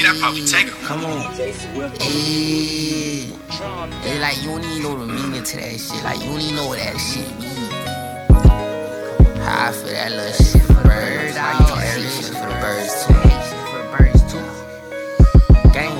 that probably take him. Come on. Hey. It's like you don't even know the meaning to that shit. Like you don't even know what that shit mean. How I feel that little shit for the birds. How you talk that shit for the birds too. For the birds too. Gang.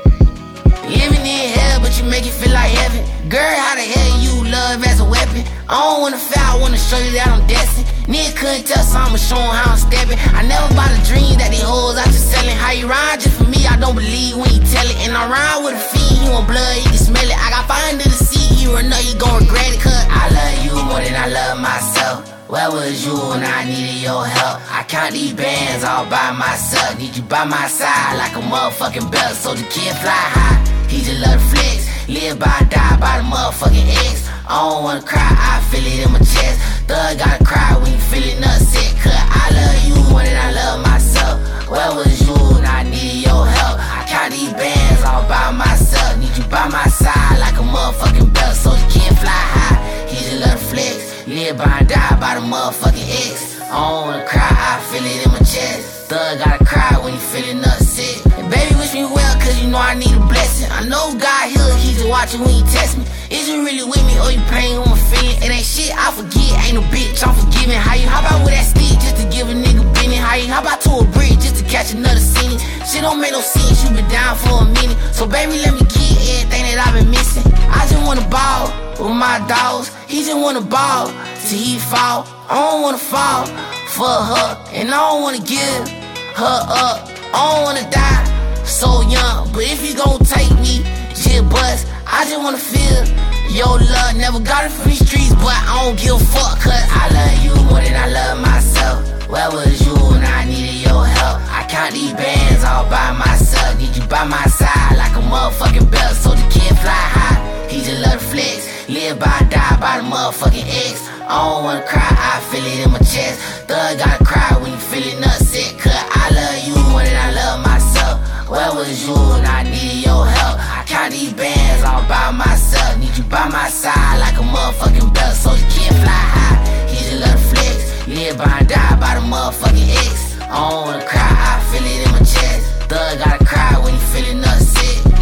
Living in hell, but you make it feel like heaven. Girl, how the hell you love as a weapon? I don't wanna fail, I wanna show you that I'm destined. Nigga couldn't tell, so I'ma show him how I'm stepping. I never bought a dream that these hoes out just selling. How you rhyme just for me, I don't believe when you tell it. And I rhyme with a fiend, he want blood, he can smell it. I got fire under the seat, he run up, he gon' regret it. Cause I love you more than I love myself. Where was you when I needed your help? I count these bands all by myself. Need you by my side like a motherfucking belt. So the kid fly high, he just love the flex. Live by, die by the motherfucking X. I don't wanna cry, I feel it in my chest. Thug gotta cry when you feeling upset. Cause I love you more than I love myself. Where was you when I needed your help? I count these bands all by myself. Need you by my side like a motherfucking belt. So the kid fly high, he just love the flex. Live by and die by the motherfucking X. I don't wanna cry, I feel it in my chest. Thug gotta cry when you feeling upset. And baby wish me well, cause you know I need a blessing. I know God heal, he just watching when you test me. Is you really with me or you playing with my feelings? It ain't shit, I forget, ain't no bitch, I'm forgiving. How you hop out with that stick just to give a nigga business? How you hop out to a bridge just to catch another scene? Shit don't make no sense, you been down for a minute. So baby let me get everything that I've been missing. I just wanna ball with my dogs. He just wanna ball till he fall. I don't wanna fall for her, and I don't wanna give her up. I don't wanna die so young, but if you gon' take me, just bust. I just wanna feel your love. Never got it from these streets, but I don't give a fuck. Cause I love you more than I love myself. Where was you when I needed your help? I count these bands all by myself. Need you by my side like a motherfucking belt. So the kid fly high, he just love the flex. Live by, die by the motherfucking X. I don't wanna cry, I feel it in my chest. Thug gotta cry when you feeling upset. Cause I love you more than I love myself. Where was you when I needed your help? I count these bands all by myself. Need you by my side like a motherfucking belt. So the kid fly high, he just love the flex. Live by and die by the motherfucking X. I don't wanna cry, I feel it in my chest. Thug gotta cry when you feeling upset.